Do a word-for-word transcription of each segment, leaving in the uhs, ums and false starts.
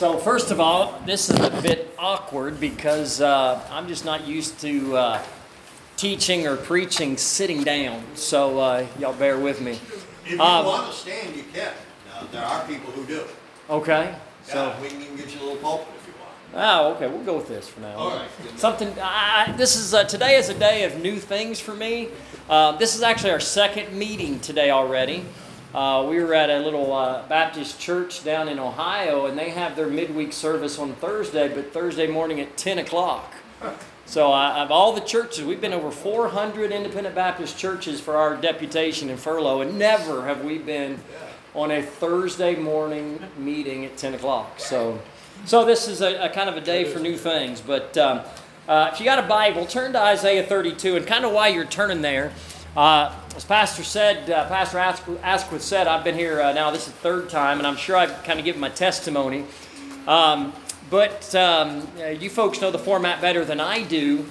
So first of all, this is a bit awkward because uh, I'm just not used to uh, teaching or preaching sitting down. So uh, y'all bear with me. If you Um, want to stand, you can. Now, there are people who do. Okay. So. Yeah, we can even get you a little pulpit if you want. Oh, okay. We'll go with this for now. All right. Something. I, this is uh, today is a day of new things for me. Uh, this is actually our second meeting today already. Uh, we were at a little uh, Baptist church down in Ohio, and they have their midweek service on Thursday, but Thursday morning at ten o'clock. So uh, of all the churches, we've been over four hundred independent Baptist churches for our deputation and furlough, and never have we been on a Thursday morning meeting at ten o'clock. So so this is a, a kind of a day for new things. But um, uh, if you got a Bible, turn to Isaiah thirty-two, and kind of while you're turning there, uh, as Pastor said, uh, Pastor Asquith said, I've been here uh, now, this is the third time, and I'm sure I've kind of given my testimony. Um, but um, you folks know the format better than I do.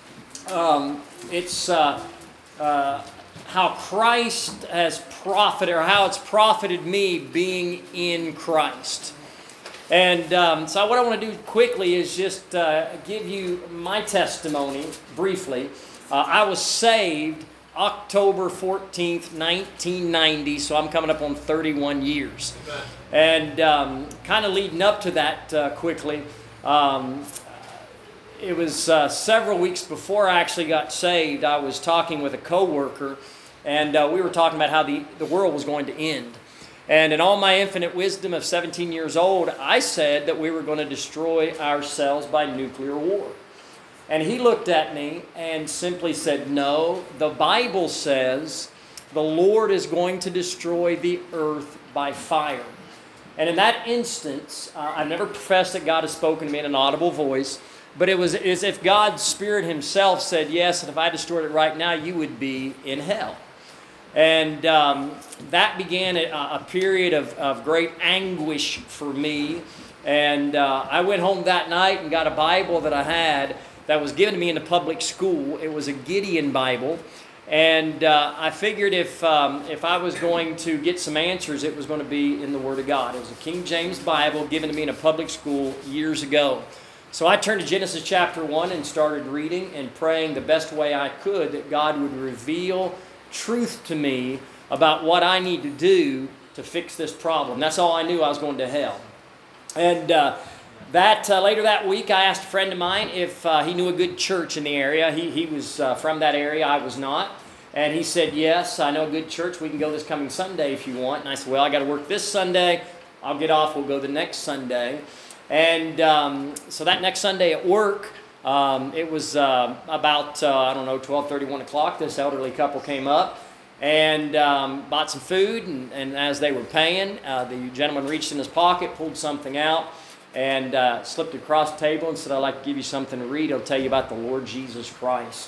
Um, it's uh, uh, how Christ has profited, or how it's profited me being in Christ. And um, so what I want to do quickly is just uh, give you my testimony briefly. Uh, I was saved October fourteenth, nineteen ninety, so I'm coming up on thirty-one years. Amen. And um, kind of leading up to that uh, quickly, um, it was uh, several weeks before I actually got saved. I was talking with a coworker, and uh, we were talking about how the, the world was going to end. And in all my infinite wisdom of seventeen years old, I said that we were going to destroy ourselves by nuclear war. And he looked at me and simply said, no, the Bible says the Lord is going to destroy the earth by fire. And in that instance, uh, I've never professed that God has spoken to me in an audible voice, but it was as if God's Spirit himself said, yes, and if I destroyed it right now, you would be in hell. And um, that began a, a period of, of great anguish for me. And uh, I went home that night and got a Bible that I had that was given to me in the public school. It was a Gideon Bible. And uh, I figured if um, if I was going to get some answers, it was going to be in the Word of God. It was a King James Bible given to me in a public school years ago. So I turned to Genesis chapter one and started reading and praying the best way I could that God would reveal truth to me about what I need to do to fix this problem. That's all I knew. I was going to hell. And uh, that uh, later that week, I asked a friend of mine if uh, he knew a good church in the area. He, he was uh, from that area. I was not. And he said, yes, I know a good church. We can go this coming Sunday if you want. And I said, well, I got to work this Sunday. I'll get off. We'll go the next Sunday. And um, so that next Sunday at work, um, it was uh, about, uh, I don't know, twelve thirty, one o'clock. This elderly couple came up and um, bought some food. And, and as they were paying, uh, the gentleman reached in his pocket, pulled something out, and uh, slipped across the table and said, I'd like to give you something to read. I'll tell you about the Lord Jesus Christ.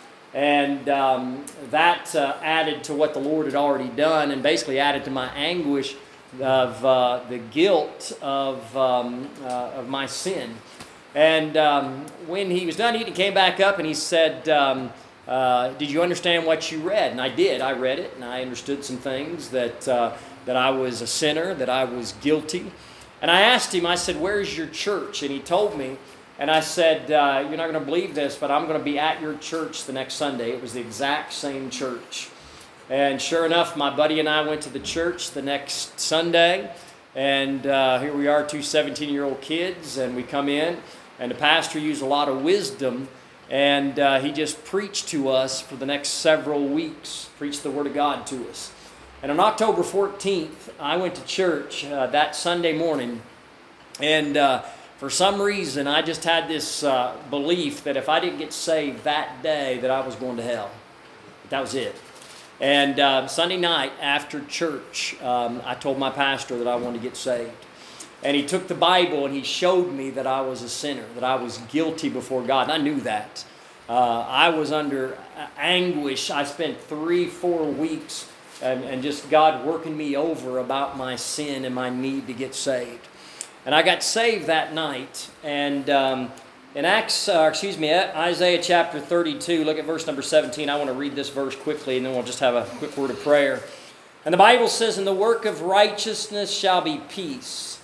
And um, that uh, added to what the Lord had already done, and basically added to my anguish of uh, the guilt of, um, uh, of my sin. And um, when he was done, he came back up and he said, um, uh, did you understand what you read? And I did. I read it, and I understood some things, that, uh, that I was a sinner, that I was guilty. And I asked him, I said, where's your church? And he told me, and I said, uh, you're not going to believe this, but I'm going to be at your church the next Sunday. It was the exact same church. And sure enough, my buddy and I went to the church the next Sunday, and uh, here we are, two seventeen-year-old kids, and we come in, and the pastor used a lot of wisdom, and uh, he just preached to us for the next several weeks, preached the Word of God to us. And on October fourteenth, I went to church uh, that Sunday morning, and uh, for some reason, I just had this uh, belief that if I didn't get saved that day, that I was going to hell. That was it. And uh, Sunday night after church, um, I told my pastor that I wanted to get saved. And he took the Bible and he showed me that I was a sinner, that I was guilty before God. And I knew that. Uh, I was under anguish. I spent three, four weeks And, and just God working me over about my sin and my need to get saved. And I got saved that night. And um, in Acts, uh, excuse me, Isaiah chapter thirty-two, look at verse number seventeen. I want to read this verse quickly, and then we'll just have a quick word of prayer. And the Bible says, "And the work of righteousness shall be peace,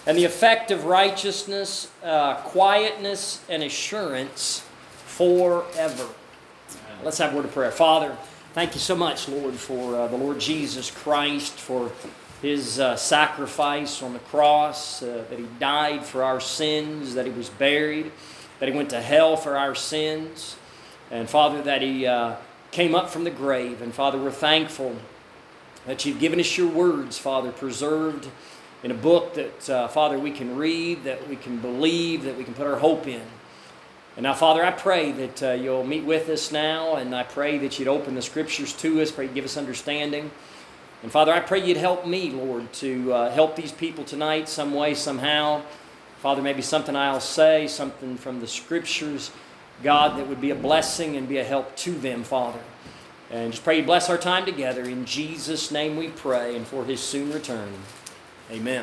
and the effect of righteousness, uh, quietness, and assurance forever. Let's have a word of prayer. Father, thank you so much, Lord, for uh, the Lord Jesus Christ, for His uh, sacrifice on the cross, uh, that He died for our sins, that He was buried, that He went to hell for our sins, and Father, that He uh, came up from the grave. And Father, we're thankful that You've given us Your words, Father, preserved in a book that, uh, Father, we can read, that we can believe, that we can put our hope in. And now, Father, I pray that uh, You'll meet with us now, and I pray that You'd open the Scriptures to us, pray You'd give us understanding. And Father, I pray You'd help me, Lord, to uh, help these people tonight some way, somehow. Father, maybe something I'll say, something from the Scriptures, God, that would be a blessing and be a help to them, Father. And just pray You bless our time together. In Jesus' name we pray, and for His soon return. Amen.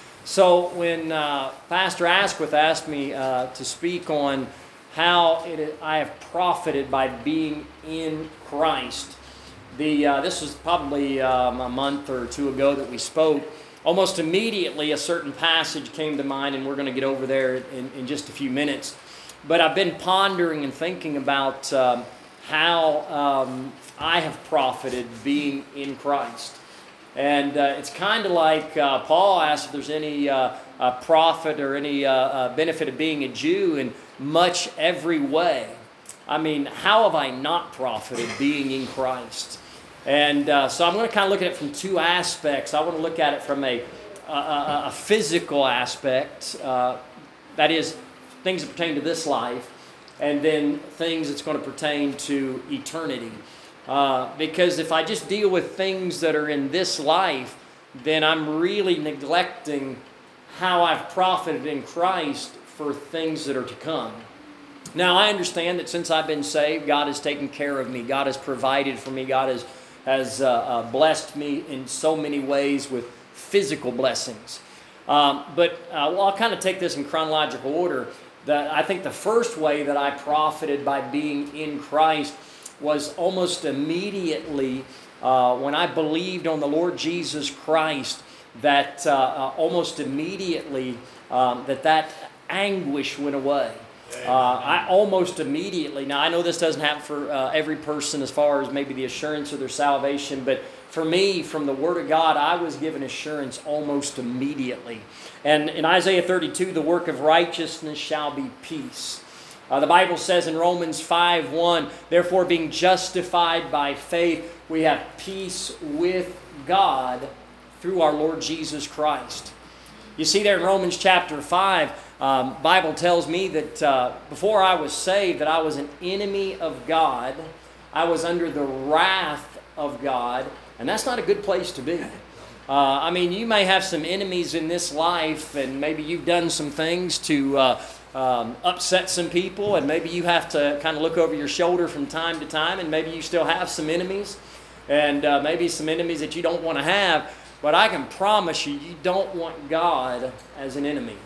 So when uh, Pastor Asquith asked me uh, to speak on how it, I have profited by being in Christ, the uh, this was probably um, a month or two ago that we spoke. Almost immediately a certain passage came to mind, and we're going to get over there in, in just a few minutes. But I've been pondering and thinking about um, how um, I have profited being in Christ. And uh, it's kind of like uh, Paul asked if there's any uh, uh, profit or any uh, uh, benefit of being a Jew in much every way. I mean, how have I not profited being in Christ? And uh, so I'm going to kind of look at it from two aspects. I want to look at it from a, a, a physical aspect, uh, that is, things that pertain to this life, and then things that's going to pertain to eternity. Uh, because if I just deal with things that are in this life, then I'm really neglecting how I've profited in Christ for things that are to come. Now, I understand that since I've been saved, God has taken care of me. God has provided for me. God has, has uh, uh, blessed me in so many ways with physical blessings. Um, but uh, well, I'll kind of take this in chronological order. That I think the first way that I profited by being in Christ was almost immediately uh, when I believed on the Lord Jesus Christ, that uh, uh, almost immediately um, that that anguish went away. Uh, I almost immediately, now I know this doesn't happen for uh, every person as far as maybe the assurance of their salvation, but for me, from the Word of God, I was given assurance almost immediately. And in Isaiah thirty-two, the work of righteousness shall be peace. Uh, the Bible says in Romans five one, therefore being justified by faith, we have peace with God through our Lord Jesus Christ. You see there in Romans chapter five, um, Bible tells me that uh, before I was saved, that I was an enemy of God. I was under the wrath of God, and that's not a good place to be. Uh, I mean, you may have some enemies in this life, and maybe you've done some things to uh, um, upset some people, and maybe you have to kind of look over your shoulder from time to time, and maybe you still have some enemies, and uh, maybe some enemies that you don't want to have. But I can promise you, you don't want God as an enemy.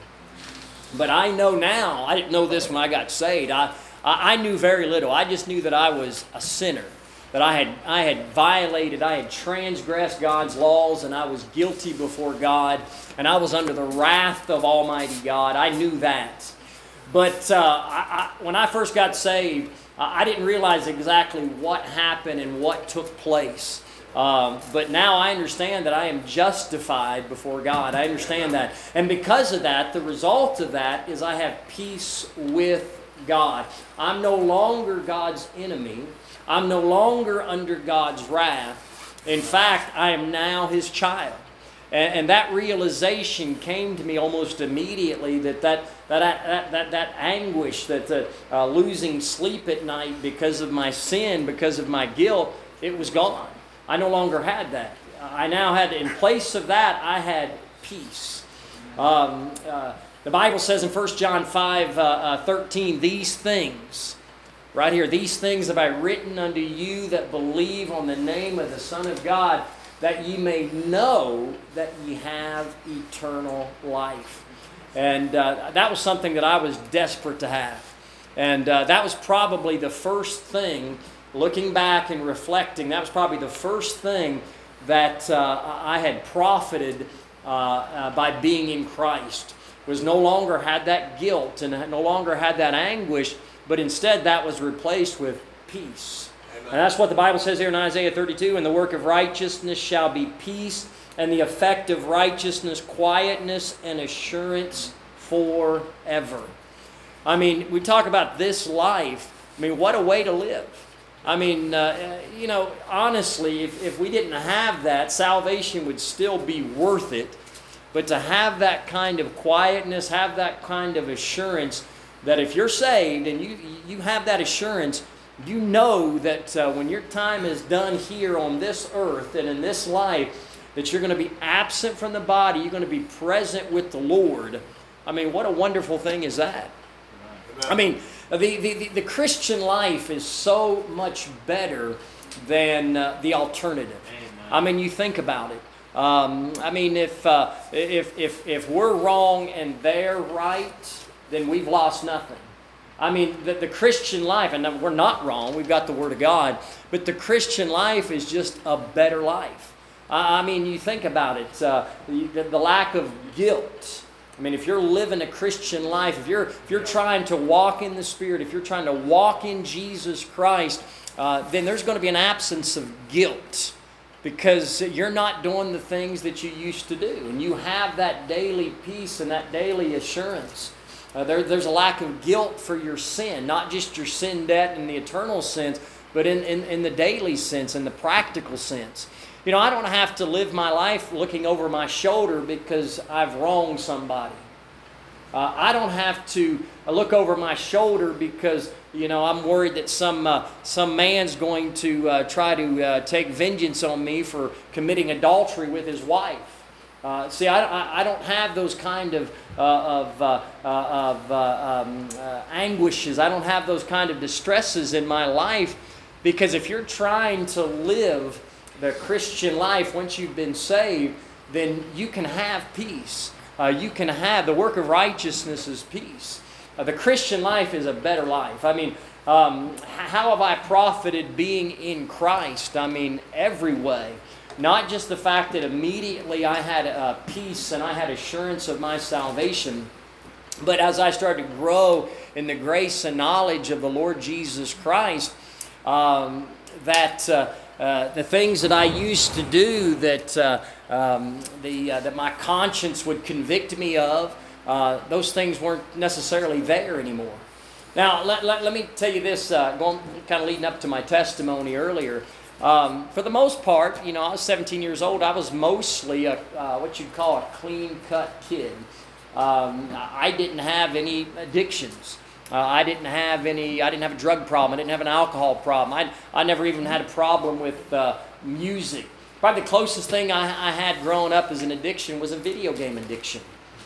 But I know now, I didn't know this when I got saved. I, I, I knew very little. I just knew that I was a sinner, that I had, I had violated, I had transgressed God's laws, and I was guilty before God, and I was under the wrath of Almighty God. I knew that. But uh, I, I, when I first got saved, I didn't realize exactly what happened and what took place. Um, but now I understand that I am justified before God. I understand that. And because of that, the result of that is I have peace with God. I'm no longer God's enemy. I'm no longer under God's wrath. In fact, I am now His child. And, and that realization came to me almost immediately, that that that that that, that anguish, that the, uh, losing sleep at night because of my sin, because of my guilt, it was gone. I no longer had that. I now had, in place of that, I had peace. Um, uh, the Bible says in First John five thirteen, these things, right here, these things have I written unto you that believe on the name of the Son of God, that ye may know that ye have eternal life. And uh, that was something that I was desperate to have. And uh, that was probably the first thing, looking back and reflecting, that was probably the first thing that uh, I had profited uh, uh, by being in Christ. Was no longer had that guilt and no longer had that anguish, but instead that was replaced with peace. Amen. And that's what the Bible says here in Isaiah thirty-two, and the work of righteousness shall be peace, and the effect of righteousness, quietness and assurance forever. I mean, we talk about this life. I mean, what a way to live. I mean, uh, you know, honestly, if, if we didn't have that, salvation would still be worth it. But to have that kind of quietness, have that kind of assurance that if you're saved and you you have that assurance, you know that uh, when your time is done here on this earth and in this life, that you're going to be absent from the body, you're going to be present with the Lord. I mean, what a wonderful thing is that? I mean, the, the, the Christian life is so much better than uh, the alternative. Amen. I mean, you think about it. Um, I mean, if, uh, if, if, if we're wrong and they're right, then we've lost nothing. I mean, the, the Christian life, and we're not wrong, we've got the Word of God, but the Christian life is just a better life. I, I mean, you think about it, uh, the, the lack of guilt. I mean, if you're living a Christian life, if you're, if you're trying to walk in the Spirit, if you're trying to walk in Jesus Christ, uh, then there's going to be an absence of guilt. Because you're not doing the things that you used to do. And you have that daily peace and that daily assurance. Uh, there, there's a lack of guilt for your sin. Not just your sin debt in the eternal sense, but in, in, in the daily sense, in the practical sense. You know, I don't have to live my life looking over my shoulder because I've wronged somebody. Uh, I don't have to look over my shoulder because, you know, I'm worried that some uh, some man's going to uh, try to uh, take vengeance on me for committing adultery with his wife. Uh, see, I, I, I don't have those kind of uh, of, uh, uh, of uh, um, uh, anguishes. I don't have those kind of distresses in my life, because if you're trying to live the Christian life once you've been saved, then you can have peace. Uh, you can have the work of righteousness is peace. Uh, the Christian life is a better life. I mean, um, how have I profited being in Christ? I mean, every way. Not just the fact that immediately I had uh, peace and I had assurance of my salvation, but as I started to grow in the grace and knowledge of the Lord Jesus Christ, um, that uh, uh, the things that I used to do that uh, um, the uh, that my conscience would convict me of, uh, those things weren't necessarily there anymore. Now, let, let, let me tell you this, uh, going kind of leading up to my testimony earlier. Um, for the most part, you know, I was seventeen years old. I was mostly a, uh, what you'd call a clean-cut kid. Um, I didn't have any addictions. Uh, I didn't have any. I didn't have a drug problem. I didn't have an alcohol problem. I I never even had a problem with uh, music. Probably the closest thing I, I had growing up as an addiction was a video game addiction.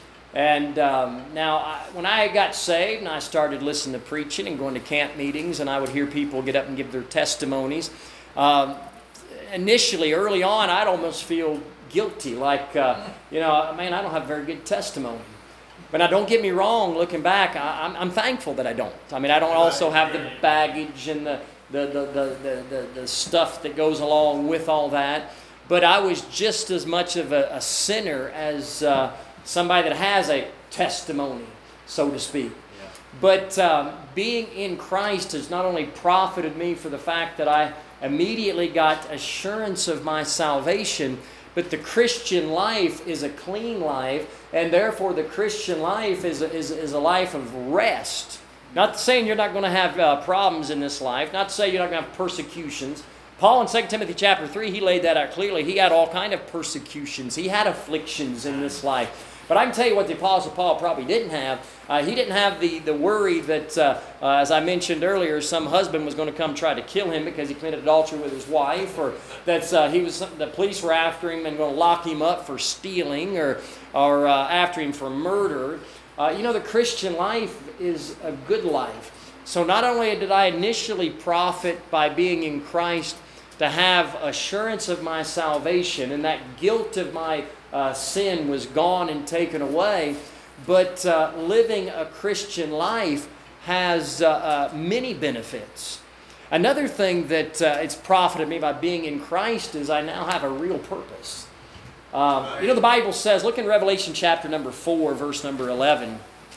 And um, now, I, when I got saved and I started listening to preaching and going to camp meetings, and I would hear people get up and give their testimonies. Um, initially, early on, I'd almost feel guilty, like, uh, you know, man, I don't have very good testimony. But now, don't get me wrong, looking back, I, I'm, I'm thankful that I don't. I mean, I don't also have the baggage and the, the, the, the, the, the, the stuff that goes along with all that. But I was just as much of a, a sinner as uh, somebody that has a testimony, so to speak. Yeah. But um, being in Christ has not only profited me for the fact that I immediately got assurance of my salvation, but the Christian life is a clean life, and therefore the Christian life is a, is, is a life of rest. Not saying you're not going to have uh, problems in this life, not to say you're not going to have persecutions. Paul in Second Timothy chapter three, he laid that out clearly. He had all kind of persecutions. He had afflictions in this life. But I can tell you what the Apostle Paul probably didn't have. Uh, he didn't have the, the worry that, uh, uh, as I mentioned earlier, some husband was going to come try to kill him because he committed adultery with his wife, or that uh, he was the police were after him and going to lock him up for stealing, or or uh, after him for murder. Uh, you know, the Christian life is a good life. So not only did I initially profit by being in Christ to have assurance of my salvation, and that guilt of my Uh, sin was gone and taken away, but uh, living a Christian life has uh, uh, many benefits. Another thing that uh, it's profited me by being in Christ is I now have a real purpose. Um, you know, the Bible says, look in Revelation chapter number four, verse number eleven.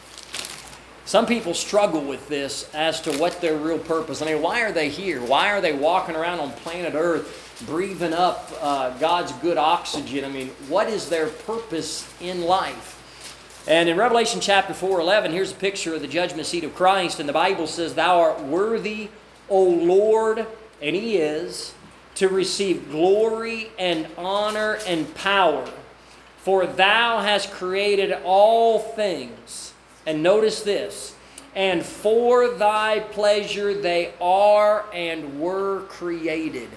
Some people struggle with this as to what their real purpose. I mean, why are they here? Why are they walking around on planet Earth, breathing up uh, God's good oxygen? I mean, what is their purpose in life? And in Revelation chapter four, eleven, here's a picture of the judgment seat of Christ. And the Bible says, Thou art worthy, O Lord, and He is, to receive glory and honor and power. For Thou hast created all things. And notice this, and for Thy pleasure they are and were created.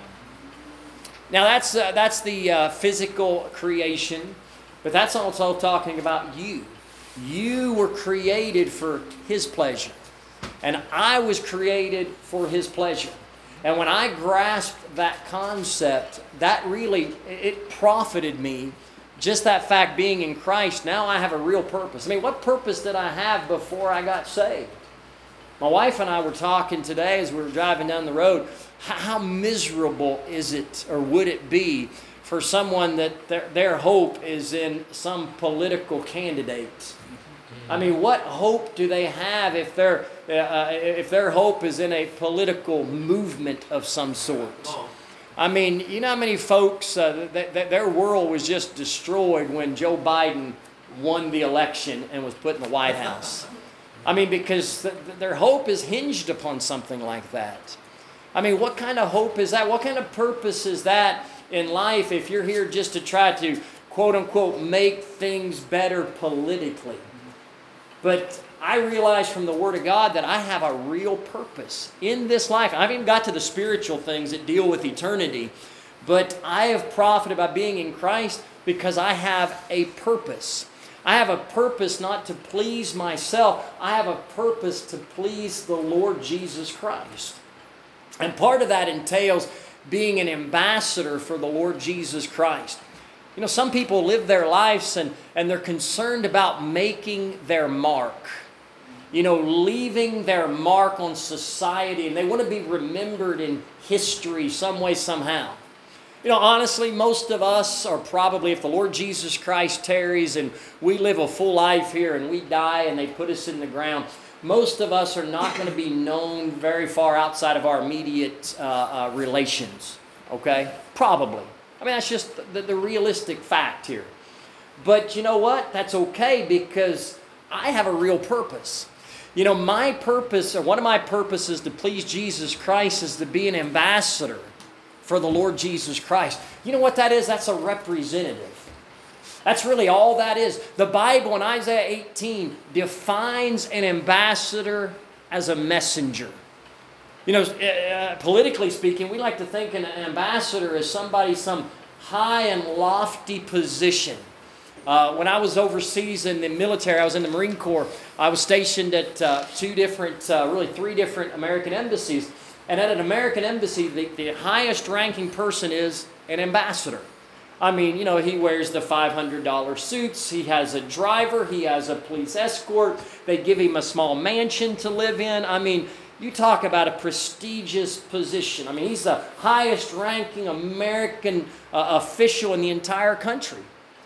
Now that's, uh, that's the uh, physical creation. But that's also talking about you. You were created for His pleasure. And I was created for His pleasure. And when I grasped that concept, that really, it profited me. Just that fact being in Christ, now I have a real purpose. I mean, what purpose did I have before I got saved? My wife and I were talking today as we were driving down the road. How miserable is it, or would it be, for someone that their, their hope is in some political candidate? I mean, what hope do they have if their uh, if their hope is in a political movement of some sort? I mean, you know how many folks uh, that, that their world was just destroyed when Joe Biden won the election and was put in the White House? I mean, because th- their hope is hinged upon something like that. I mean, what kind of hope is that? What kind of purpose is that in life if you're here just to try to, quote unquote, make things better politically? But I realize from the Word of God that I have a real purpose in this life. I haven't even got to the spiritual things that deal with eternity. But I have profited by being in Christ because I have a purpose. I have a purpose not to please myself. I have a purpose to please the Lord Jesus Christ. And part of that entails being an ambassador for the Lord Jesus Christ. You know, some people live their lives and, and they're concerned about making their mark. You know, leaving their mark on society, and they want to be remembered in history some way, somehow. You know, honestly, most of us are probably, if the Lord Jesus Christ tarries and we live a full life here and we die and they put us in the ground, most of us are not going to be known very far outside of our immediate uh, uh, relations. Okay? Probably. I mean, that's just the, the realistic fact here. But you know what? That's okay because I have a real purpose. You know, my purpose, or one of my purposes to please Jesus Christ is to be an ambassador for the Lord Jesus Christ. You know what that is? That's a representative. That's really all that is. The Bible in Isaiah eighteen defines an ambassador as a messenger. You know, uh, politically speaking, we like to think an ambassador is somebody, some high and lofty position. Uh, when I was overseas in the military, I was in the Marine Corps. I was stationed at uh, two different, uh, really three different American embassies. And at an American embassy, the, the highest ranking person is an ambassador. I mean, you know, he wears the five hundred dollars suits. He has a driver. He has a police escort. They give him a small mansion to live in. I mean, you talk about a prestigious position. I mean, he's the highest ranking American uh, official in the entire country.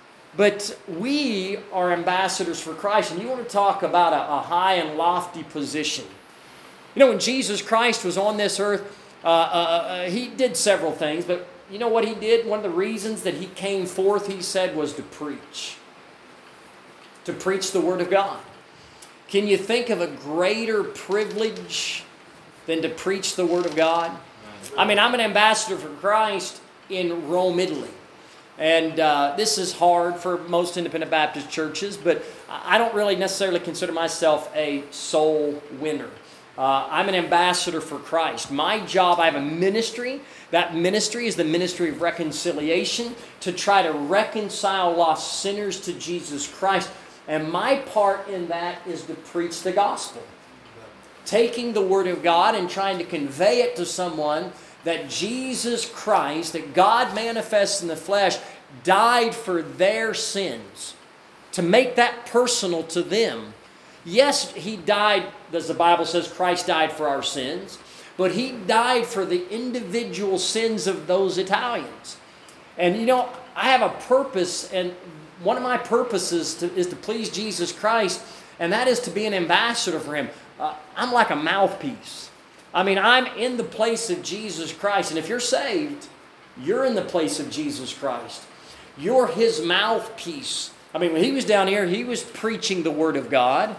But we are ambassadors for Christ, and you want to talk about a, a high and lofty position. You know, when Jesus Christ was on this earth, uh, uh, uh, He did several things, but you know what He did? One of the reasons that He came forth, He said, was to preach. To preach the Word of God. Can you think of a greater privilege than to preach the Word of God? I mean, I'm an ambassador for Christ in Rome, Italy. And uh, this is hard for most independent Baptist churches, but I don't really necessarily consider myself a soul winner. Uh, I'm an ambassador for Christ. My job, I have a ministry. That ministry is the ministry of reconciliation, to try to reconcile lost sinners to Jesus Christ. And my part in that is to preach the gospel. Taking the Word of God and trying to convey it to someone that Jesus Christ, that God manifests in the flesh, died for their sins. To make that personal to them. Yes, He died, as the Bible says, Christ died for our sins. But He died for the individual sins of those Italians. And you know, I have a purpose, and one of my purposes to, is to please Jesus Christ, and that is to be an ambassador for Him. Uh, I'm like a mouthpiece. I mean, I'm in the place of Jesus Christ, and if you're saved, you're in the place of Jesus Christ. You're His mouthpiece. I mean, when He was down here, He was preaching the Word of God.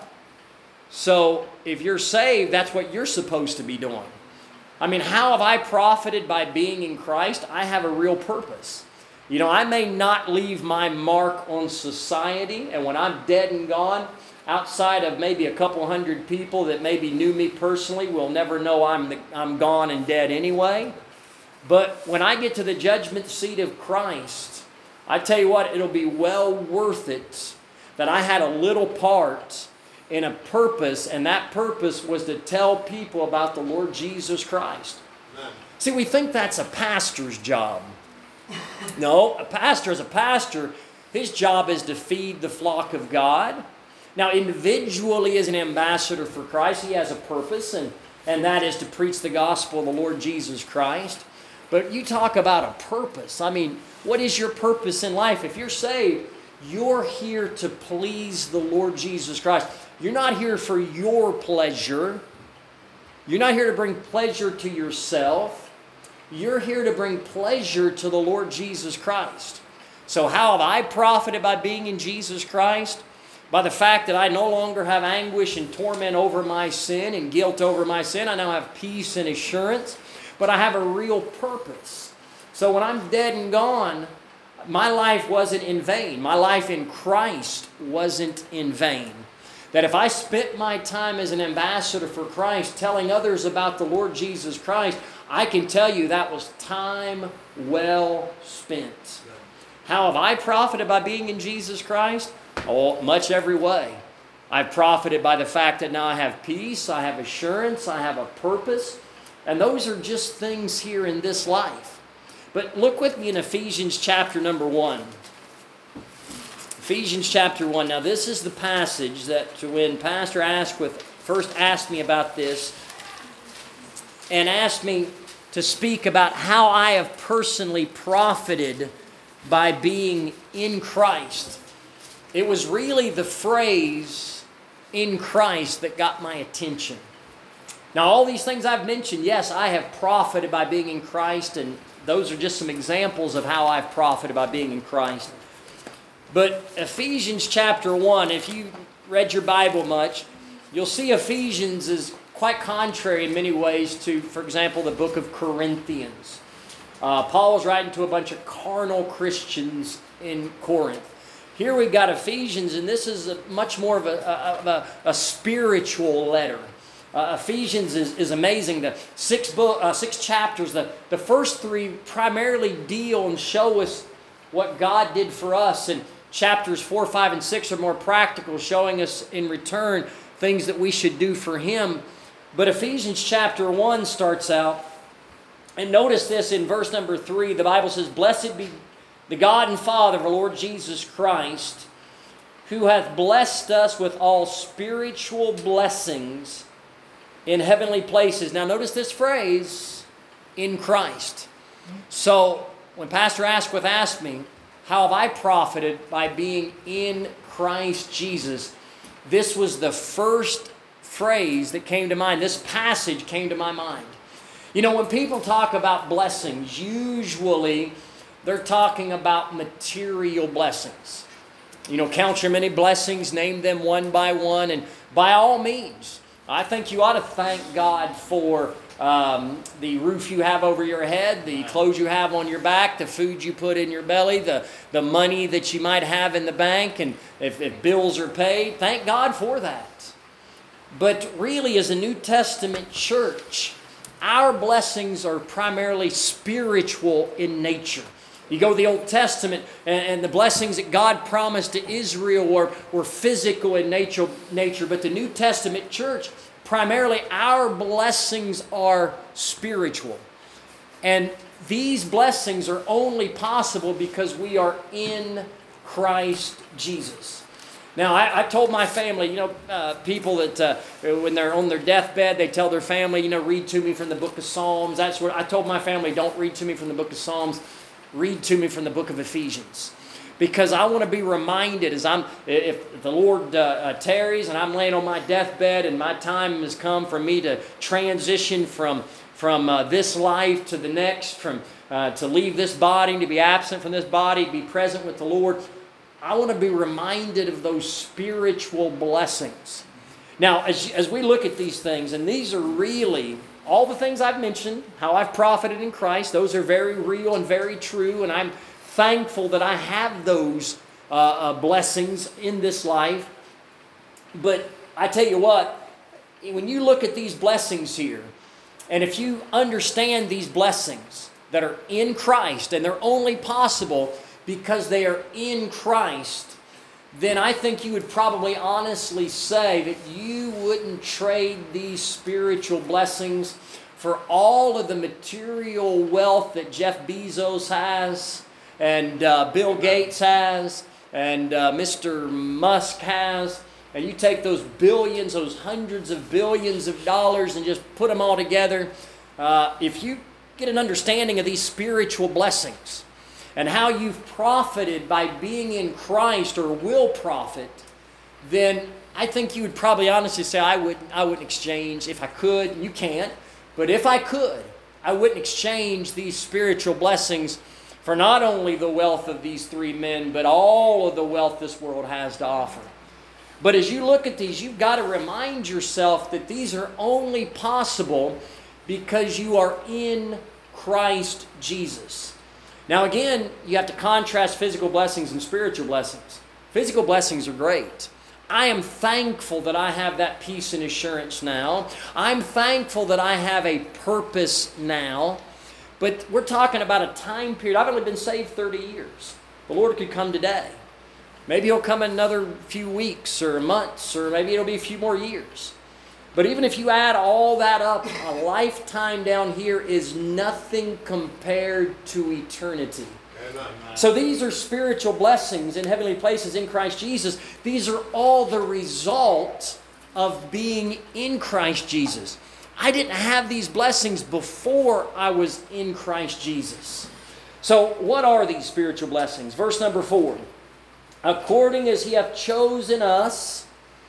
So if you're saved, that's what you're supposed to be doing. I mean, how have I profited by being in Christ? I have a real purpose. You know, I may not leave my mark on society, and when I'm dead and gone, outside of maybe a couple hundred people that maybe knew me personally will never know I'm, the, I'm gone and dead anyway. But when I get to the judgment seat of Christ, I tell you what, it'll be well worth it that I had a little part in a purpose, and that purpose was to tell people about the Lord Jesus Christ. Amen. See, we think that's a pastor's job. No, a pastor is a pastor. His job is to feed the flock of God. Now, individually as an ambassador for Christ, he has a purpose, and, and that is to preach the gospel of the Lord Jesus Christ. But you talk about a purpose. I mean, what is your purpose in life? If you're saved, you're here to please the Lord Jesus Christ. You're not here for your pleasure. You're not here to bring pleasure to yourself. You're here to bring pleasure to the Lord Jesus Christ. So how have I profited by being in Jesus Christ? By the fact that I no longer have anguish and torment over my sin and guilt over my sin. I now have peace and assurance. But I have a real purpose. So when I'm dead and gone, my life wasn't in vain. My life in Christ wasn't in vain. That if I spent my time as an ambassador for Christ telling others about the Lord Jesus Christ, I can tell you that was time well spent. How have I profited by being in Jesus Christ? Oh, much every way. I've profited by the fact that now I have peace, I have assurance, I have a purpose. And those are just things here in this life. But look with me in Ephesians chapter number one. Ephesians chapter one. Now this is the passage that when Pastor Asquith first asked me about this and asked me to speak about how I have personally profited by being in Christ, it was really the phrase "in Christ" that got my attention. Now all these things I've mentioned, yes, I have profited by being in Christ, and those are just some examples of how I've profited by being in Christ. But Ephesians chapter one, if you read your Bible much, you'll see Ephesians is quite contrary in many ways to, for example, the book of Corinthians. Uh, Paul is writing to a bunch of carnal Christians in Corinth. Here we've got Ephesians, and this is a, much more of a, a, a, a spiritual letter. Uh, Ephesians is, is amazing. The six, book, uh, six chapters, the, the first three primarily deal and show us what God did for us. And chapters four, five, and six are more practical, showing us in return things that we should do for Him. But Ephesians chapter one starts out, and notice this in verse number three. The Bible says, "Blessed be the God and Father of our Lord Jesus Christ, who hath blessed us with all spiritual blessings in heavenly places." Now notice this phrase, "in Christ." So when Pastor Asquith asked me, how have I profited by being in Christ Jesus? This was the first phrase that came to mind. This passage came to my mind. You know, when people talk about blessings, usually they're talking about material blessings. You know, count your many blessings, name them one by one, and by all means, I think you ought to thank God for um, the roof you have over your head, the clothes you have on your back, the food you put in your belly, the, the money that you might have in the bank, and if, if bills are paid, thank God for that. But really, as a New Testament church, our blessings are primarily spiritual in nature. You go to the Old Testament, and, and the blessings that God promised to Israel were, were physical in nature, nature. But the New Testament church, primarily our blessings are spiritual. And these blessings are only possible because we are in Christ Jesus. Now, I, I told my family, you know, uh, people that uh, when they're on their deathbed, they tell their family, you know, read to me from the book of Psalms. That's what I told my family, don't read to me from the book of Psalms. read to me from the book of Ephesians. Because I want to be reminded as I'm, if the Lord uh, uh, tarries and I'm laying on my deathbed and my time has come for me to transition from, from uh, this life to the next, from uh, to leave this body, to be absent from this body, be present with the Lord, I want to be reminded of those spiritual blessings. Now, as, as we look at these things, and these are really all the things I've mentioned, how I've profited in Christ, those are very real and very true, and I'm thankful that I have those uh, uh, blessings in this life. But I tell you what, when you look at these blessings here, and if you understand these blessings that are in Christ, and they're only possible because they are in Christ, then I think you would probably honestly say that you wouldn't trade these spiritual blessings for all of the material wealth that Jeff Bezos has, and uh, Bill Gates has, and uh, Mister Musk has, and you take those billions, those hundreds of billions of dollars and just put them all together, uh, if you get an understanding of these spiritual blessings and how you've profited by being in Christ or will profit, then I think you would probably honestly say, I wouldn't, I wouldn't exchange if I could. You can't. But if I could, I wouldn't exchange these spiritual blessings for not only the wealth of these three men, but all of the wealth this world has to offer. But as you look at these, you've got to remind yourself that these are only possible because you are in Christ Jesus. Now again, you have to contrast physical blessings and spiritual blessings. Physical blessings are great. I am thankful that I have that peace and assurance now. I'm thankful that I have a purpose now. But we're talking about a time period. I've only been saved thirty years. The Lord could come today. Maybe He'll come in another few weeks or months, or maybe it'll be a few more years. But even if you add all that up, a lifetime down here is nothing compared to eternity. So these are spiritual blessings in heavenly places in Christ Jesus. These are all the result of being in Christ Jesus. I didn't have these blessings before I was in Christ Jesus. So what are these spiritual blessings? Verse number four. According as He hath chosen us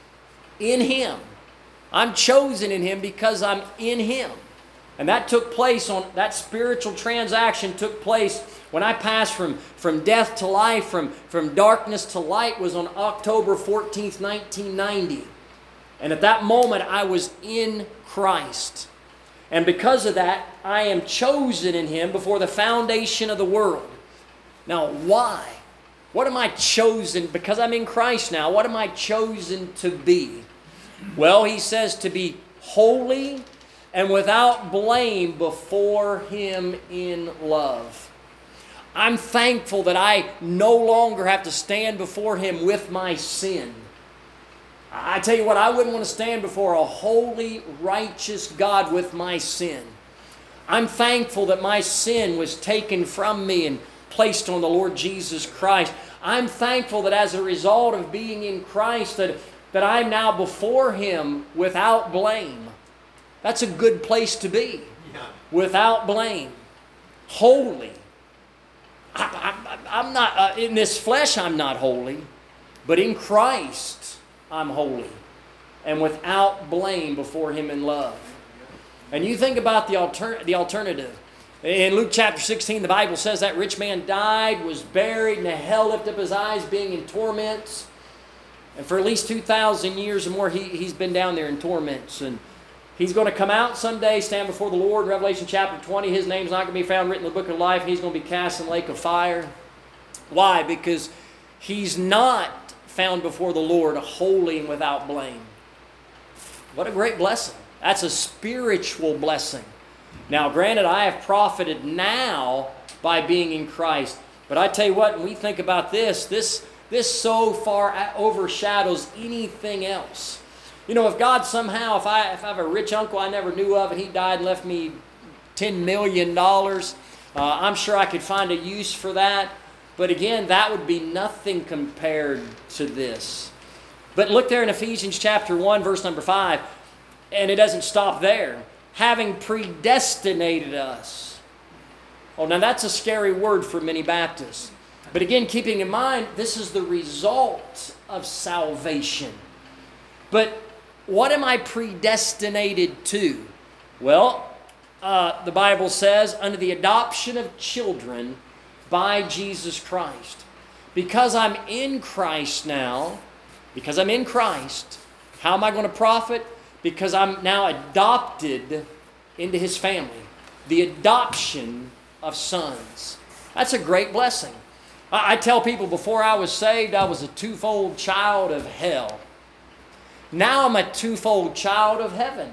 in Him. I'm chosen in Him because I'm in Him. And that took place on, that spiritual transaction took place when I passed from, from death to life, from, from darkness to light, was on October fourteenth, nineteen ninety. And at that moment, I was in Christ. And because of that, I am chosen in Him before the foundation of the world. Now, why? What am I chosen? Because I'm in Christ now, what am I chosen to be? Well, He says to be holy and without blame before Him in love. I'm thankful that I no longer have to stand before Him with my sin. I tell you what, I wouldn't want to stand before a holy, righteous God with my sin. I'm thankful that my sin was taken from me and placed on the Lord Jesus Christ. I'm thankful that as a result of being in Christ, that, that I'm now before Him without blame. That's a good place to be. Yeah. Without blame. Holy. I, I, I'm not, uh, in this flesh I'm not holy, but in Christ I'm holy and without blame before Him in love. And you think about the, alter, the alternative. In Luke chapter sixteen, the Bible says that rich man died, was buried, and hell lifted up his eyes, being in torments. And for at least two thousand years or more, he, he's been down there in torments. And he's going to come out someday, stand before the Lord. In Revelation chapter twenty, his name's not going to be found written in the book of life. He's going to be cast in the lake of fire. Why? Because he's not found before the Lord holy and without blame. What a great blessing. That's a spiritual blessing. Now, granted, I have profited now by being in Christ. But I tell you what, when we think about this, this, this so far overshadows anything else. You know, if God somehow, if I, if I have a rich uncle I never knew of and he died and left me ten million dollars, uh, I'm sure I could find a use for that. But again, that would be nothing compared to this. But look there in Ephesians chapter one, verse number five, and it doesn't stop there. Having predestinated us. Oh, now that's a scary word for many Baptists. But again, keeping in mind, this is the result of salvation. But what am I predestinated to? Well, uh, the Bible says, under the adoption of children by Jesus Christ. Because I'm in Christ now, because I'm in Christ, how am I going to profit? Because I'm now adopted into His family. The adoption of sons. That's a great blessing. I, I tell people, before I was saved, I was a twofold child of hell. Now I'm a twofold child of heaven.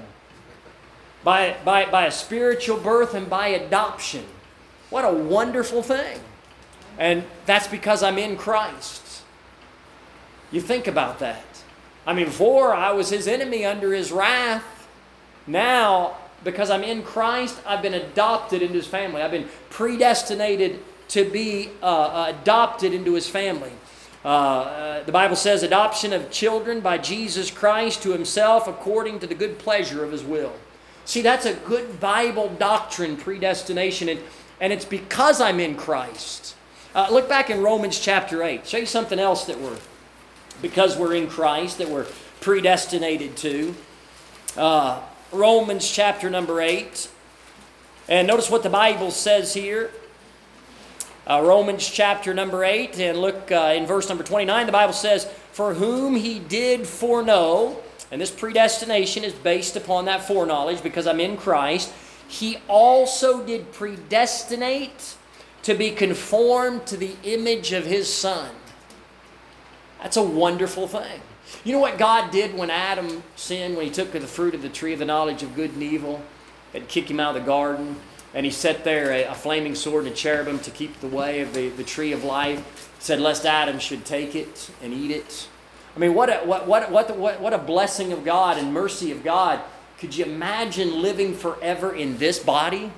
By, by, by a spiritual birth and by adoption. What a wonderful thing. And that's because I'm in Christ. You think about that. I mean, before I was His enemy under His wrath. Now, because I'm in Christ, I've been adopted into His family. I've been predestinated to be uh, adopted into His family. Uh, uh, the Bible says, adoption of children by Jesus Christ to Himself according to the good pleasure of His will. See, that's a good Bible doctrine, predestination, and, and it's because I'm in Christ. Uh, look back in Romans chapter eight. Show you something else that we're, because we're in Christ, that we're predestinated to. Uh, Romans chapter number eight. And notice what the Bible says here. Uh, Romans chapter number eight, and look uh, in verse number twenty-nine, the Bible says, for whom He did foreknow, and this predestination is based upon that foreknowledge because I'm in Christ, He also did predestinate to be conformed to the image of His Son. That's a wonderful thing. You know what God did when Adam sinned, when he took of the fruit of the tree of the knowledge of good and evil, and kicked him out of the garden? And he set there a, a flaming sword and a cherubim to keep the way of the, the tree of life. Said, lest Adam should take it and eat it. I mean, what a, what, what, what, what, what a blessing of God and mercy of God. Could you imagine living forever in this body?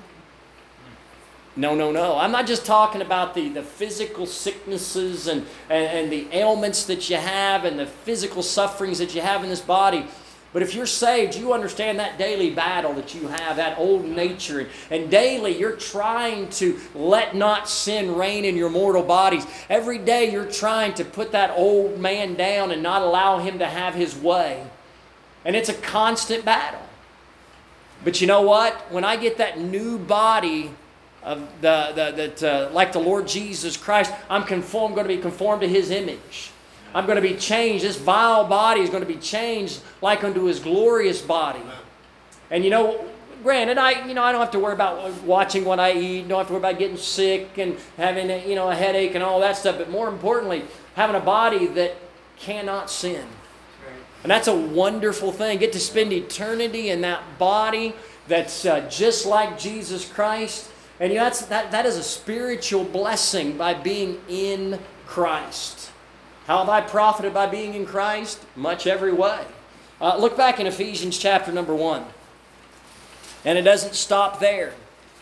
No, no, no. I'm not just talking about the, the physical sicknesses and, and, and the ailments that you have and the physical sufferings that you have in this body. But if you're saved, you understand that daily battle that you have, that old nature. And, and daily you're trying to let not sin reign in your mortal bodies. Every day you're trying to put that old man down and not allow him to have his way. And it's a constant battle. But you know what? When I get that new body of the, the that uh, like the Lord Jesus Christ, I'm conformed, going to be conformed to His image. I'm going to be changed. This vile body is going to be changed like unto His glorious body. And you know, granted, I you know I don't have to worry about watching what I eat. Don't have to worry about getting sick and having a, you know a headache and all that stuff. But more importantly, having a body that cannot sin. And that's a wonderful thing. Get to spend eternity in that body that's uh, just like Jesus Christ. And you know, that's, that, that is a spiritual blessing by being in Christ. How have I profited by being in Christ? Much every way. Uh, look back in Ephesians chapter number one. And it doesn't stop there.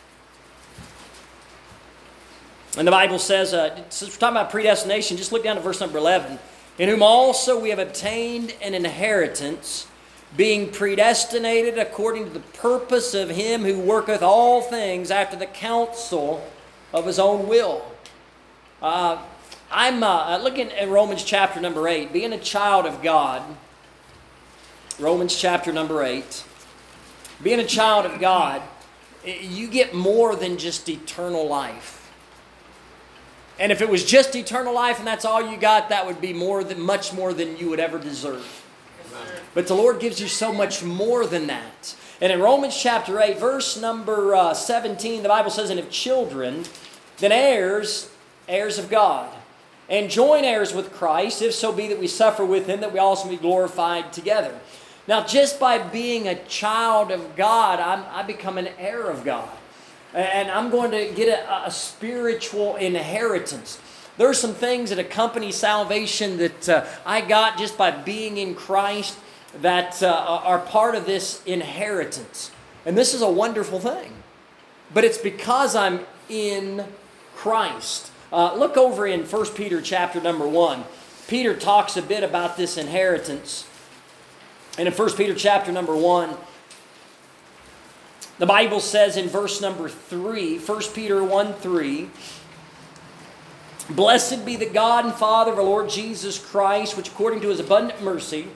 And the Bible says, uh, since we're talking about predestination, just look down to verse number eleven. In whom also we have obtained an inheritance, being predestinated according to the purpose of Him who worketh all things after the counsel of His own will. Uh, I'm uh, looking at Romans chapter number eight. Being a child of God, Romans chapter number eight. Being a child of God, you get more than just eternal life. And if it was just eternal life and that's all you got, that would be more than much more than you would ever deserve. But the Lord gives you so much more than that. And in Romans chapter eight, verse number uh, seventeen, the Bible says, and if children, then heirs, heirs of God, and joint heirs with Christ, if so be that we suffer with Him, that we also be glorified together. Now, just by being a child of God, I'm, I become an heir of God. And I'm going to get a, a spiritual inheritance. There are some things that accompany salvation that uh, I got just by being in Christ that uh, are part of this inheritance. And this is a wonderful thing. But it's because I'm in Christ. Uh, look over in First Peter chapter number one. Peter talks a bit about this inheritance. And in First Peter chapter number one, The Bible says in verse number three, First Peter one three, "Blessed be the God and Father of our Lord Jesus Christ, which according to his abundant mercy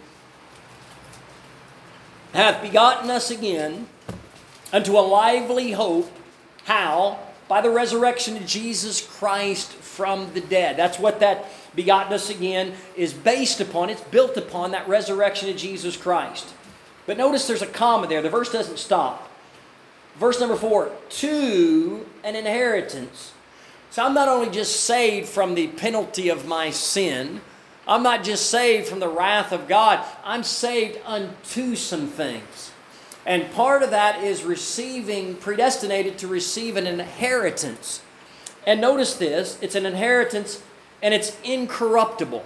hath begotten us again unto a lively hope." How? By the resurrection of Jesus Christ from the dead. That's what that begotten us again is based upon. It's built upon that resurrection of Jesus Christ. But notice there's a comma there. The verse doesn't stop. Verse number four, "to an inheritance." So I'm not only just saved from the penalty of my sin, I'm not just saved from the wrath of God, I'm saved unto some things. And part of that is receiving, predestinated to receive an inheritance. And notice this, it's an inheritance and it's incorruptible.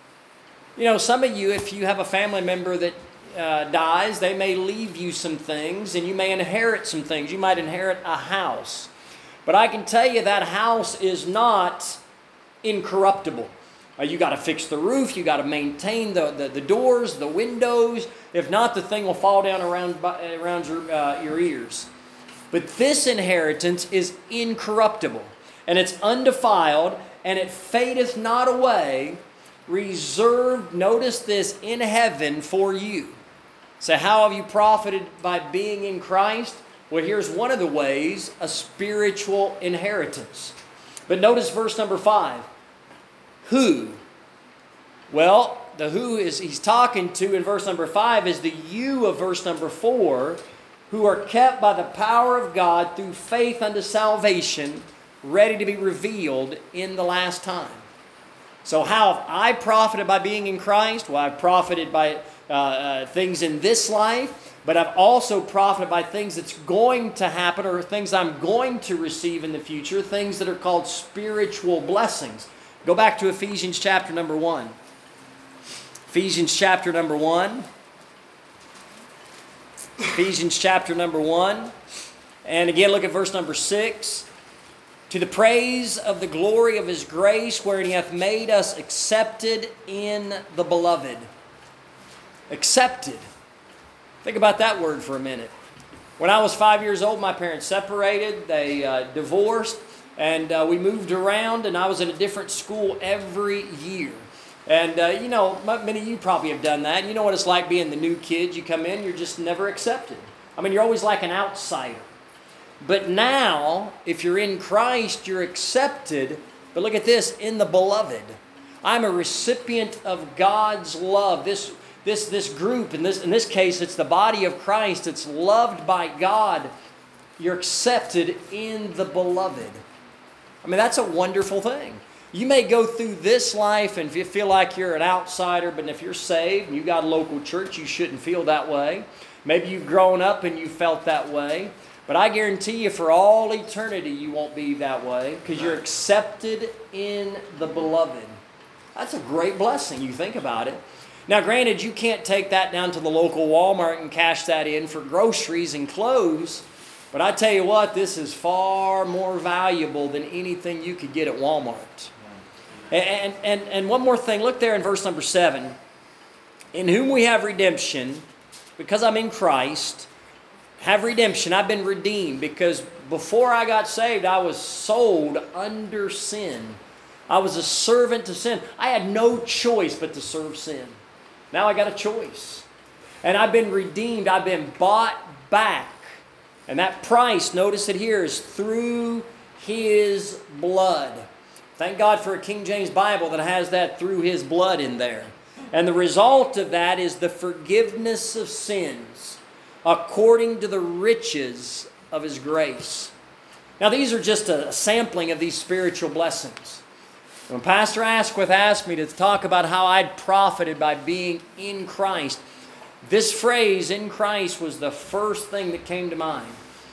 You know, some of you, if you have a family member that uh, dies, they may leave you some things and you may inherit some things. You might inherit a house. But I can tell you that house is not incorruptible. Uh, you got to fix the roof. You got to maintain the, the, the doors, the windows. If not, the thing will fall down around, around your, uh, your ears. But this inheritance is incorruptible. And it's undefiled. And it fadeth not away. Reserved, notice this, in heaven for you. So how have you profited by being in Christ? Well, here's one of the ways, a spiritual inheritance. But notice verse number five. Who? Well, the who is he's talking to in verse number five is the you of verse number four, who are kept by the power of God through faith unto salvation, ready to be revealed in the last time. So how have I profited by being in Christ? Well, I've profited by uh, uh, things in this life, but I've also profited by things that's going to happen or things I'm going to receive in the future, things that are called spiritual blessings. Go back to Ephesians chapter number one. Ephesians chapter number one. Ephesians chapter number one. And again, look at verse number six. "To the praise of the glory of his grace, wherein he hath made us accepted in the beloved." Accepted. Think about that word for a minute. When I was five years old, my parents separated. They uh, divorced. And uh, we moved around, and I was in a different school every year. And, uh, you know, many of you probably have done that. You know what it's like being the new kid. You come in, you're just never accepted. I mean, you're always like an outsider. But now, if you're in Christ, you're accepted. But look at this, in the beloved. I'm a recipient of God's love. This, this, this group, in this, in this case, it's the body of Christ. It's loved by God. You're accepted in the beloved. I mean, that's a wonderful thing. You may go through this life and you feel like you're an outsider, but if you're saved and you got a local church, you shouldn't feel that way. Maybe you've grown up and you felt that way. But I guarantee you for all eternity you won't be that way because you're accepted in the beloved. That's a great blessing. You think about it. Now, granted, you can't take that down to the local Walmart and cash that in for groceries and clothes. But I tell you what, this is far more valuable than anything you could get at Walmart. And, and, and one more thing, look there in verse number seven. "In whom we have redemption, because I'm in Christ, have redemption." I've been redeemed because before I got saved, I was sold under sin. I was a servant to sin. I had no choice but to serve sin. Now I got a choice. And I've been redeemed. I've been bought back. And that price, notice it here, is through his blood. Thank God for a King James Bible that has that through his blood in there. And the result of that is the forgiveness of sins according to the riches of his grace. Now these are just a sampling of these spiritual blessings. When Pastor Asquith asked me to talk about how I'd profited by being in Christ, this phrase, "in Christ," was the first thing that came to mind.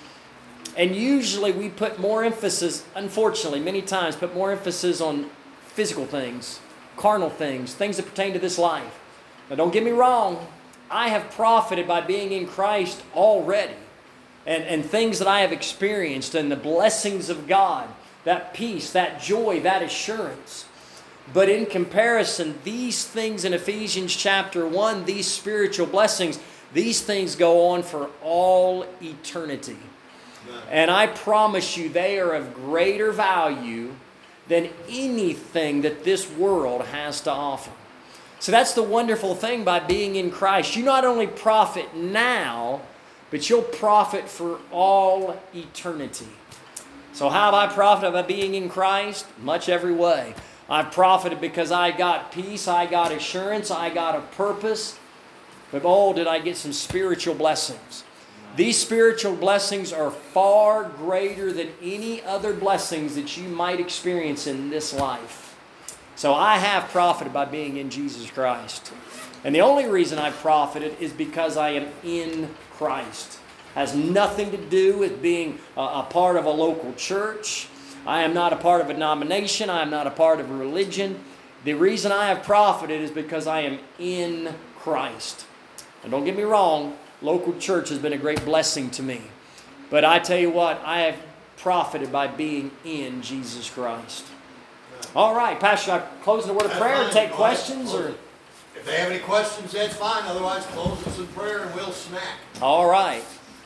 And usually we put more emphasis, unfortunately, many times, put more emphasis on physical things, carnal things, things that pertain to this life. Now don't get me wrong, I have profited by being in Christ already. And, and things that I have experienced and the blessings of God, that peace, that joy, that assurance. But in comparison, these things in Ephesians chapter one, these spiritual blessings, These things go on for all eternity. And I promise you, they are of greater value than anything that this world has to offer. So that's the wonderful thing by being in Christ. You not only profit now, but you'll profit for all eternity. So how have I profited by being in Christ? Much every way. I've profited because I got peace, I got assurance, I got a purpose. But oh, did I get some spiritual blessings. These spiritual blessings are far greater than any other blessings that you might experience in this life. So I have profited by being in Jesus Christ. And the only reason I've profited is because I am in Christ. It has nothing to do with being a, a part of a local church. I am not a part of a denomination. I am not a part of a religion. The reason I have profited is because I am in Christ. And don't get me wrong, local church has been a great blessing to me. But I tell you what, I have profited by being in Jesus Christ. All right, Pastor, I close in a word of That's prayer and fine. take Go questions? ahead. Or If they have any questions, that's fine. Otherwise, close us in prayer and we'll snack. all right.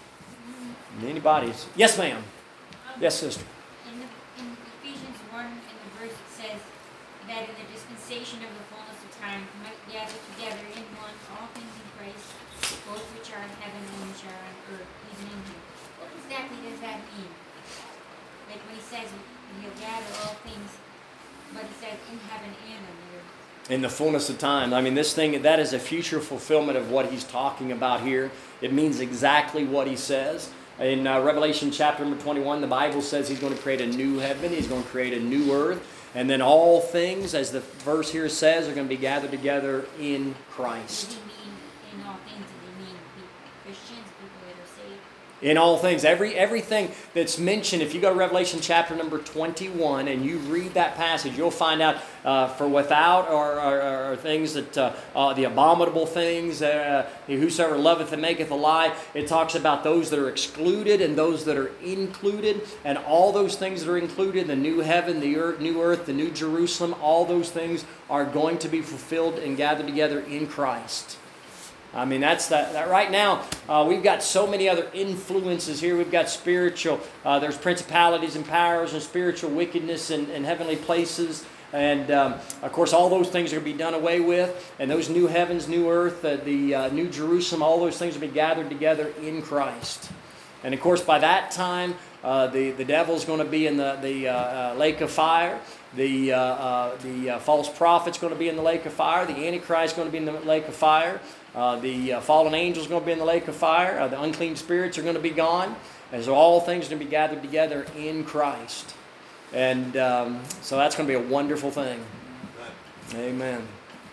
Anybody's? Yes, ma'am. Um, Yes, sister. In, the, in Ephesians one, in the verse it says that in the dispensation of the fullness of time might gather together in one all things in Christ, both which are in heaven and which are on earth, even in him. What exactly does that mean? Like when he says he'll gather all things, but he says in heaven and on the earth. In the fullness of time. I mean, this thing, that is a future fulfillment of what he's talking about here. It means exactly what he says. In uh, Revelation chapter number twenty-one, the Bible says he's going to create a new heaven, he's going to create a new earth, and then all things, as the verse here says, are going to be gathered together in Christ. Does he mean in all things? Does he mean pe- Christians, people that are saved? In all things, every everything that's mentioned, if you go to Revelation chapter number twenty-one and you read that passage, you'll find out uh, for without are, are, are things that, uh, uh, the abominable things, uh, whosoever loveth and maketh a lie. It talks about those that are excluded and those that are included, and all those things that are included, the new heaven, the earth, new earth, the new Jerusalem, all those things are going to be fulfilled and gathered together in Christ. I mean, that's that. that right now, uh, we've got so many other influences here. We've got spiritual. Uh, there's principalities and powers and spiritual wickedness in, in heavenly places. And, um, of course, all those things are going to be done away with. And those new heavens, new earth, uh, the uh, new Jerusalem, all those things will be gathered together in Christ. And, of course, by that time, uh, the, the devil's going to be in the, the uh, uh, lake of fire. The, uh, uh, the uh, false prophet's going to be in the lake of fire. The Antichrist is going to be in the lake of fire. Uh, the uh, fallen angels are going to be in the lake of fire. Uh, the unclean spirits are going to be gone. And so all things are going to be gathered together in Christ. And um, so that's going to be a wonderful thing. Amen.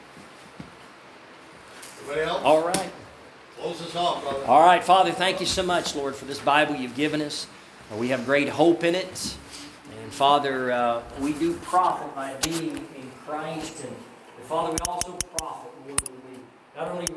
Everybody else? All right. Close us off, brother. All right, Father, thank you so much, Lord, for this Bible you've given us. Uh, we have great hope in it. And Father, uh, we do profit by being in Christ. And, and Father, we also profit, Lord, when we not only